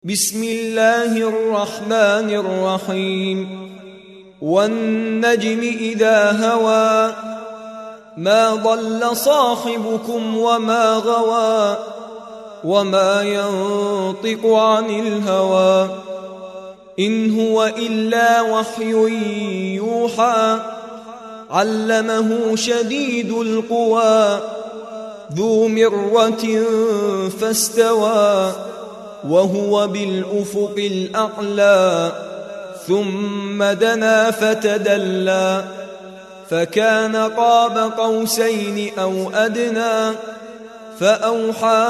بسم الله الرحمن الرحيم والنجم إذا هوى ما ضل صاحبكم وما غوى وما ينطق عن الهوى إن هو إلا وحي يوحى علمه شديد القوى ذو مرة فاستوى وهو بالأفق الأعلى ثم دنا فتدلى فكان قاب قوسين أو أدنى فأوحى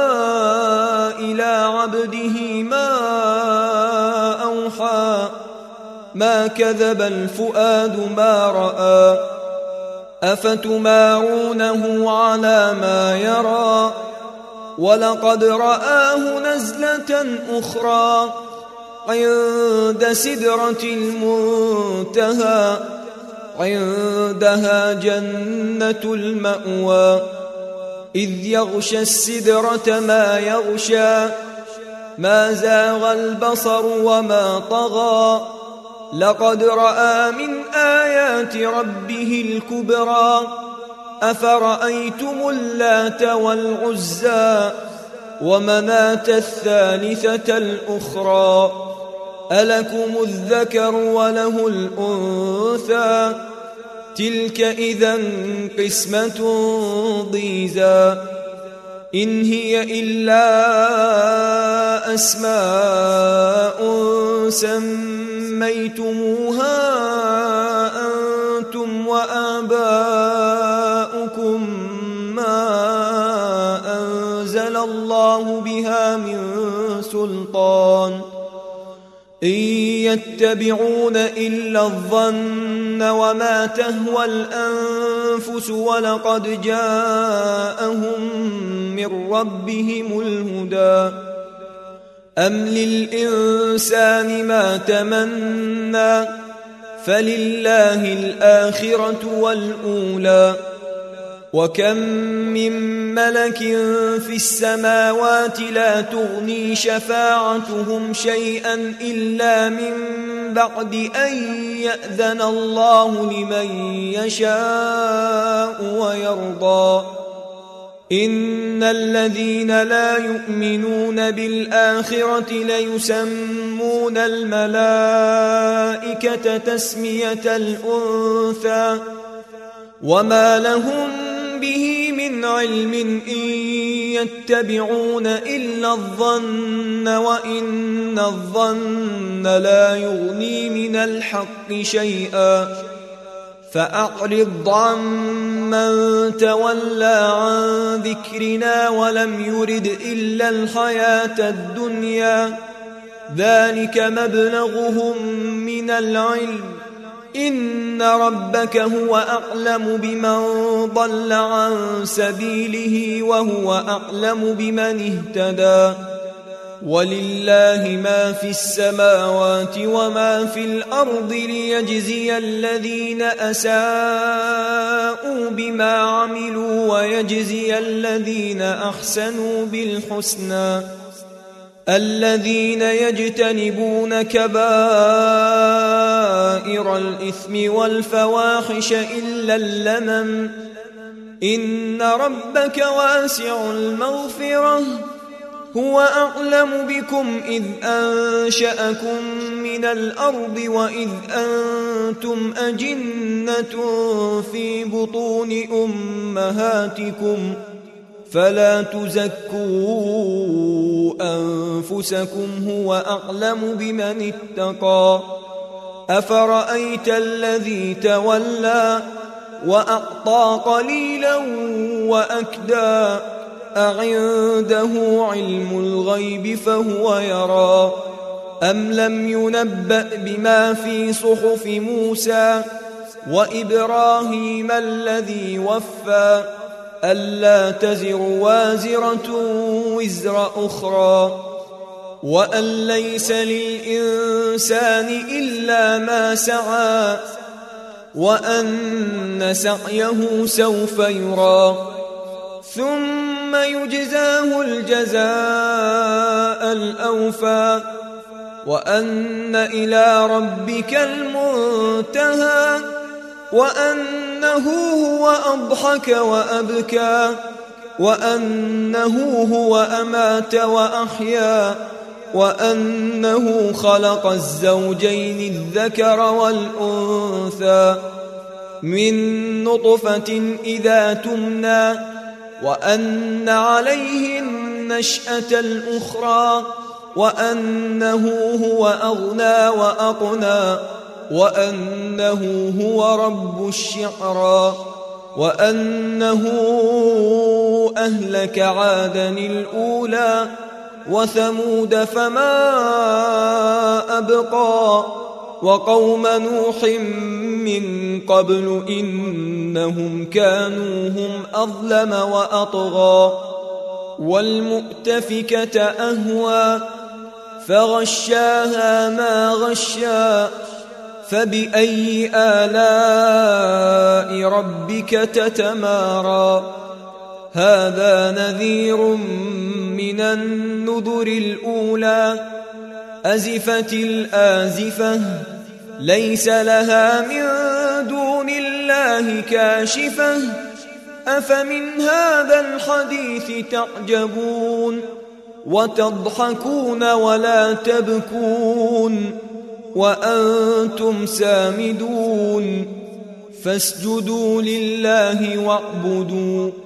إلى عبده ما أوحى ما كذب الفؤاد ما رأى أفتمارونه على ما يرى ولقد رآه نزلة أخرى عند سدرة المنتهى عندها جنة المأوى إذ يغشى السدرة ما يغشى ما زاغ البصر وما طغى لقد رأى من آيات ربه الكبرى أفرأيتم اللات والعزى ومناة الثالثة الأخرى ألكم الذكر وله الأنثى تلك إذا قسمة ضيزى إن هي إلا أسماء سميتموها أنتم وآباؤكم ما أنزل الله بها من سلطان إن يتبعون إلا الظن وما تهوى الأنفس ولقد جاءهم من ربهم الهدى أم للإنسان ما تمنى فلله الآخرة والأولى وكم من ملك في السماوات لا تغني شفاعتهم شيئا إلا من بعد أن يأذن الله لمن يشاء ويرضى إن الذين لا يؤمنون بالآخرة ليسمون الملائكة تسمية الأنثى وما لهم به من علم إن يتبعون إلا الظن وإن الظن لا يغني من الحق شيئا فأعرض عمن تولى عن ذكرنا ولم يرد إلا الحياة الدنيا ذلك مبلغهم من العلم إن ربك هو أعلم بمن ضل عن سبيله وهو أعلم بمن اهتدى ولله ما في السماوات وما في الأرض ليجزي الذين أساءوا بما عملوا ويجزي الذين أحسنوا بالحسنى الذين يجتنبون كبائر الإثم والفواحش إلا اللمم إن ربك واسع المغفرة هو أعلم بكم إذ أنشأكم من الأرض وإذ أنتم أجنة في بطون أمهاتكم فلا تزكوا أنفسكم هو أعلم بمن اتقى أفرأيت الذي تولى وأعطى قليلا وأكدى أعنده علم الغيب فهو يرى أم لم ينبأ بما في صحف موسى وإبراهيم الذي وفى ألا تزر وازرة وزر أخرى وأن ليس للإنسان إلا ما سعى وأن سعيه سوف يرى ثم ثم يجزاه الجزاء الأوفى وأن إلى ربك المنتهى وأنه هو أضحك وأبكى وأنه هو أمات وأحيا وأنه خلق الزوجين الذكر والأنثى من نطفة إذا تمنى وأن عليه النشأة الأخرى وأنه هو أغنى وأقنى وأنه هو رب الشعرى وأنه أهلك عادا الأولى وثمود فما أبقى وقوم نوح من قبل إنهم كانوا هم أظلم وأطغى والمؤتفكة أهوى فغشاها ما غشا فبأي آلاء ربك تتمارى هذا نذير من النذر الأولى أزفت الآزفة ليس لها من دون الله كاشفة أفمن هذا الحديث تعجبون وتضحكون ولا تبكون وأنتم سامدون فاسجدوا لله واعبدوا